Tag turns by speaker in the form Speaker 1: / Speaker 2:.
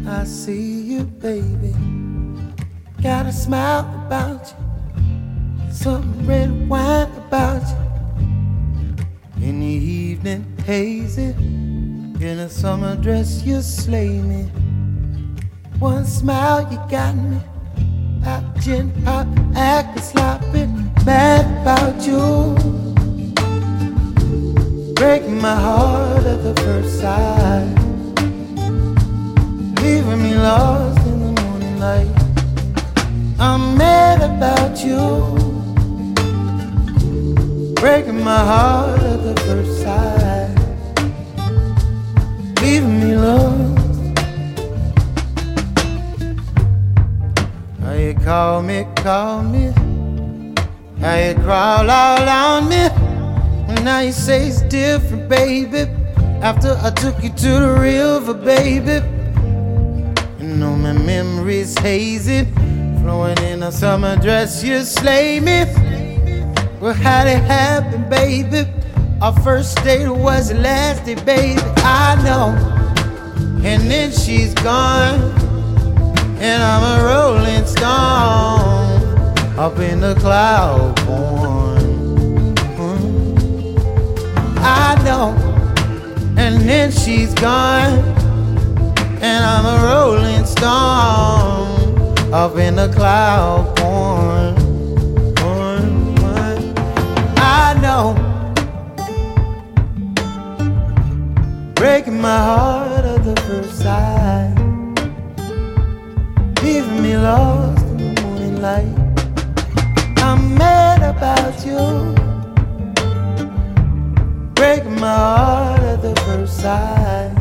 Speaker 1: I see you, baby. Got a smile about you, some red wine about you. In the evening, hazy, in a summer dress, you slay me. One smile, you got me. Pop, gin, pop, acting sloppy, mad about you. Breaking my heart at the first sight, leaving me lost in the morning light. I'm mad about you, breaking my heart at the first sight, leaving me lost. How you call me, how you crawl all on me. Now you say it's different, baby, after I took you to the river, baby. You know my memory's hazy, flowing in a summer dress, you slay me. Well, how'd it happen, baby? Our first date was the last day, baby, I know. And then she's gone, and I'm a rolling stone up in the cloud born. I know. And then she's gone, and I'm a rolling stone up in the cloud born. I know. Breaking my heart at the first sight, leaving me lost in the morning light. I'm mad about you, breaking my heart at the first sight.